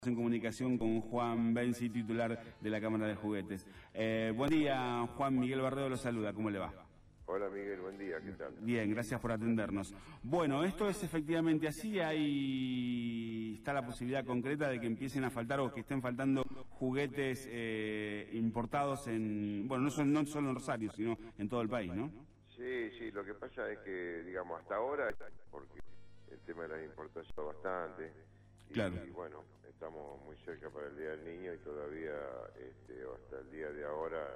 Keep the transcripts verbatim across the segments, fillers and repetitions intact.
En comunicación con Juan Benzi, titular de la Cámara de Juguetes. Eh, buen día, Juan. Miguel Barredo lo saluda. ¿Cómo le va? Hola Miguel, buen día. ¿Qué tal? Bien, gracias por atendernos. Bueno, esto es efectivamente así. Hay está la posibilidad concreta de que empiecen a faltar o que estén faltando juguetes eh, importados en, bueno, no, son, no solo en Rosario, sino en todo el país, ¿no? Sí, sí. Lo que pasa es que, digamos, hasta ahora, porque el tema de las importaciones bastante. Y, Claro. y bueno, estamos muy cerca para el Día del Niño y todavía, este, hasta el día de ahora,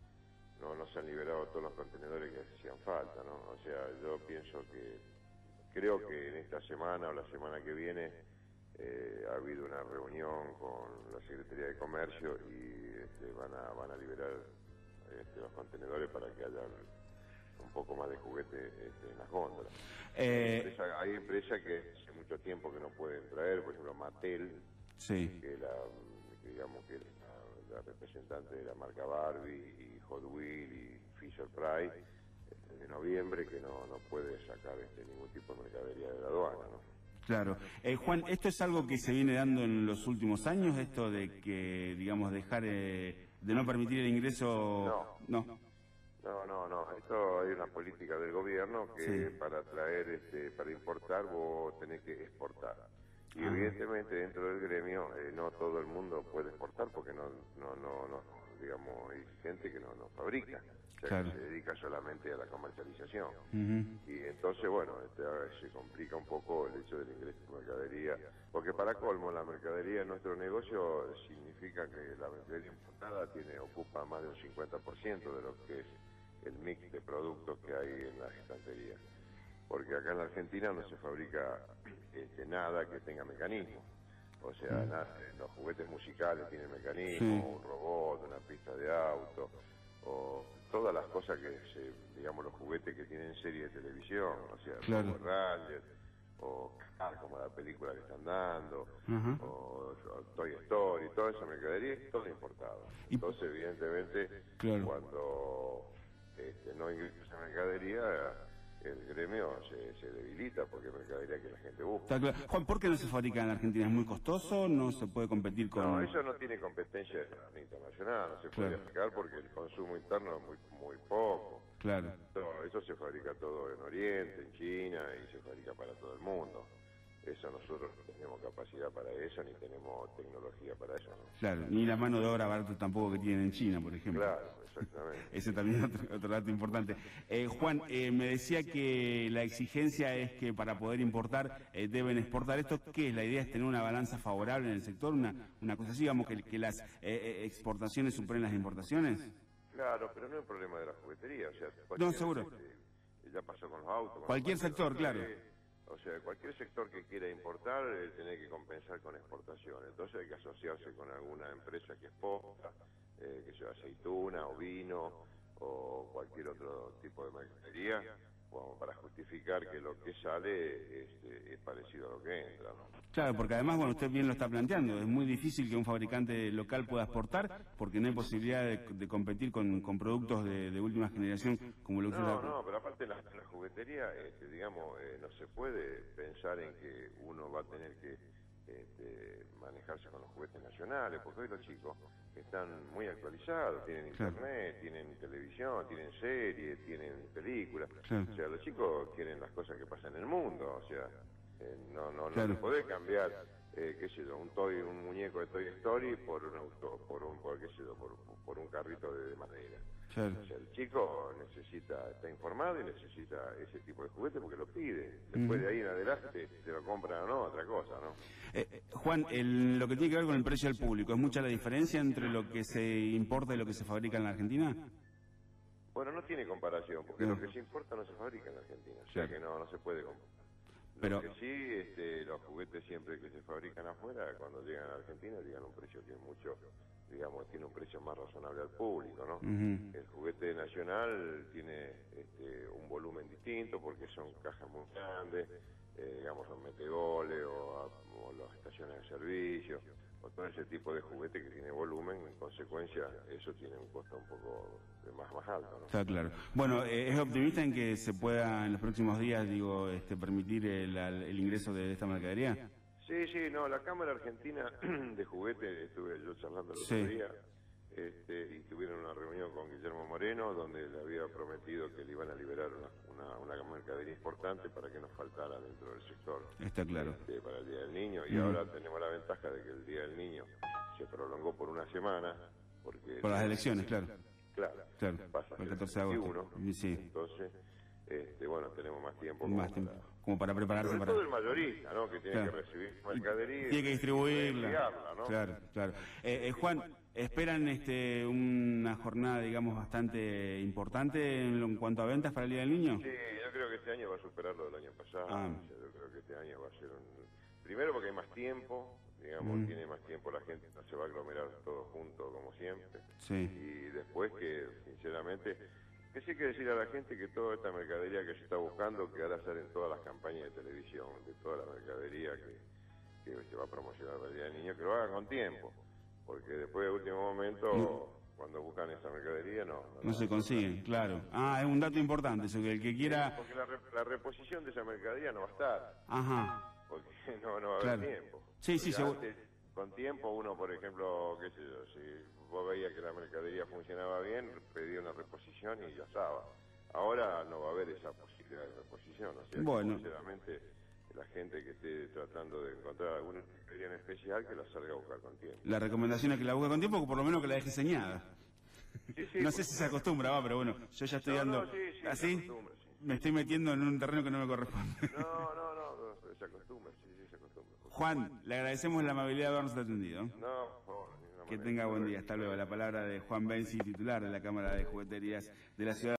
no nos han liberado todos los contenedores que hacían falta, ¿no? O sea, yo pienso que, creo que en esta semana o la semana que viene eh, ha habido una reunión con la Secretaría de Comercio y este, van a van a liberar este, los contenedores para que haya un poco más de juguete este, en las góndolas. Eh... Hay empresas hay empresas que hace mucho tiempo que no pueden traer, por ejemplo Mattel, Sí. que, la, que digamos que la, la representante de la marca Barbie y Hot Wheels y Fisher Price este, de noviembre, que no, no puede sacar este, ningún tipo de mercadería de la aduana, ¿no? Claro. Eh, Juan, ¿esto es algo que se viene dando en los últimos años, esto de que, digamos, dejar, eh, de no permitir el ingreso? No. No. No, no, no. Esto hay una política del gobierno que Sí. para traer, este, para importar vos tenés que exportar. Y Ah. evidentemente dentro del gremio eh, no todo el mundo puede exportar porque no, no, no, no digamos, hay gente que no, no fabrica, o sea, Claro. que se dedica solamente a la comercialización. Uh-huh. Y entonces, bueno, este, a ver, se complica un poco el hecho del ingreso de mercadería, porque para colmo la mercadería en nuestro negocio significa que la mercadería importada tiene ocupa más del cincuenta por ciento de lo que es el mix de productos que hay en las estanterías. Porque acá en la Argentina no se fabrica este, nada que tenga mecanismo. O sea, Mm. nada, los juguetes musicales tienen mecanismo, Sí. un robot, una pista de auto, o todas las cosas que, se, digamos, los juguetes que tienen serie de televisión, o sea, Claro. Power Rangers, o Cars, como la película que están dando, Ajá. o, o Toy Story, toda esa mercadería es todo importado. Y- Entonces, evidentemente, Claro. cuando este, no ingresa esa mercadería, el gremio se, se debilita porque es mercadería que la gente busca. Está claro. Juan, ¿por qué no se fabrica en Argentina? ¿Es muy costoso? ¿No se puede competir con...? No, eso no tiene competencia internacional, no se puede Claro. sacar porque el consumo interno es muy, muy poco. Claro. No, eso se fabrica todo en Oriente, en China y se fabrica para todo el mundo. Eso nosotros no tenemos capacidad para eso, ni tenemos tecnología para eso, ¿no? Claro, ni la mano de obra barata tampoco que tienen en China, por ejemplo. Claro, exactamente. Ese también es otro, otro dato importante. Eh, Juan, eh, me decía que la exigencia es que para poder importar eh, deben exportar esto. ¿Qué es? La idea es tener una balanza favorable en el sector, una, una cosa así, digamos, que, que las eh, exportaciones superen las importaciones. Claro, pero no es un problema de la juguetería, o sea... No, seguro. Este, ya pasó con los autos. Con Cualquier los sector, autos, claro. eh, O sea, cualquier sector que quiera importar, eh, tiene que compensar con exportación. Entonces hay que asociarse con alguna empresa que exporta, eh, que sea aceituna o vino o cualquier otro tipo de mercadería, como para justificar que lo que sale este, es parecido a lo que entra, ¿no? Claro, porque además, bueno, usted bien lo está planteando, es muy difícil que un fabricante local pueda exportar porque no hay posibilidad de, de competir con, con productos de, de última generación como lo que No, usted... no, pero aparte la, la juguetería, este, digamos, eh, no se puede pensar en que uno va a tener que este, manejarse con los juguetes nacionales, porque hoy los chicos están muy actualizados, tienen Claro. internet, tienen televisión, tienen series, tienen películas. Claro. O sea, los chicos quieren las cosas que pasan en el mundo, o sea, eh, no, no, no Claro. se puede cambiar, eh, qué sé yo, un toy, un muñeco de Toy Story por un auto, por un, por qué sé yo, por, por un carrito de, de madera. Claro. O sea, el chico necesita, está informado y necesita ese tipo de juguete porque lo pide. Después de ahí en adelante, se lo compran o no, otra cosa, ¿no? Eh, eh, Juan, el- lo que tiene que ver con el precio al público, ¿es mucha la diferencia entre lo que se importa y lo que se fabrica en la Argentina? Bueno, no tiene comparación, porque No. lo que se importa no se fabrica en Argentina, o sea Claro. que no, no se puede comparar. Pero- Lo que sí, este, los juguetes siempre que se fabrican afuera, cuando llegan a Argentina, llegan a un precio que es mucho, digamos, tiene un precio más razonable al público, ¿no? Ujú. El juguete nacional tiene este, un volumen distinto porque son cajas muy grandes, eh, digamos, son metegoles o, a- o las estaciones de servicio, o todo ese tipo de juguete que tiene volumen, en consecuencia, eso tiene un costo un poco de más, más alto, ¿no? Está claro. Bueno, eh, ¿es optimista en que se pueda en los próximos días, digo, este, permitir el, al- el ingreso de esta mercadería? Sí, sí, no, la Cámara Argentina de Juguete, estuve yo charlando el Sí. otro día, este, y tuvieron una reunión con Guillermo Moreno, donde le había prometido que le iban a liberar una, una, una mercadería importante para que nos faltara dentro del sector. Está claro. Este, para el Día del Niño, y Mm. ahora tenemos la ventaja de que el Día del Niño se prolongó por una semana, porque... Por las elecciones, claro. Claro, Claro, pasa el el catorce de agosto. veintiuno, Sí. entonces, este, bueno, tenemos más tiempo. como Más tiempo, para- como para prepararse Sobre para... todo el mayorista, ¿no? Que tiene Claro. que recibir mercadería. Tiene que distribuirla. enviarla, ¿no? Claro, claro. Eh, eh, Juan, ¿esperan este una jornada, digamos, bastante importante en, en cuanto a ventas para el Día del Niño? Sí, yo creo que este año va a superar lo del año pasado. Ah. O sea, yo creo que este año va a ser un... Primero porque hay más tiempo, digamos, Mm. tiene más tiempo la gente, no se va a aglomerar todos juntos como siempre. Sí. Y después que, sinceramente, que sí hay que decir a la gente que toda esta mercadería que se está buscando, que ahora salen todas las campañas de televisión, de toda la mercadería que, que se va a promocionar para el Día del Niño, que lo hagan con tiempo, porque después de último momento, No. cuando buscan esa mercadería, no. No se consiguen, claro. Ah, es un dato importante, eso que el que quiera... Porque la, re- la reposición de esa mercadería no va a estar, Ajá, porque no, no va a haber Claro. tiempo. Sí, sí, Porque seguro. antes, con tiempo uno, por ejemplo, qué sé yo, si vos veías que la mercadería funcionaba bien, pedía una reposición y ya estaba. Ahora no va a haber esa posibilidad de reposición, o sea, que, Bueno. sinceramente, la gente que esté tratando de encontrar alguna mercadería en especial, que la salga a buscar con tiempo. la recomendación es que la busque con tiempo, o por lo menos que la deje señada. Sí, sí, No sé porque- si se acostumbra, va, pero bueno, yo ya estoy No, dando... no, sí, sí, se ¿Así? acostumbra, sí. Me estoy metiendo en un terreno que no me corresponde. No, no, no, no, se acostumbra, sí, sí, se acostumbra. Juan, le agradecemos la amabilidad de habernos atendido. No, por favor, de ninguna Que manera. tenga buen día. Hasta luego. La palabra de Juan Benzi, titular de la Cámara de Jugueterías de la Ciudad.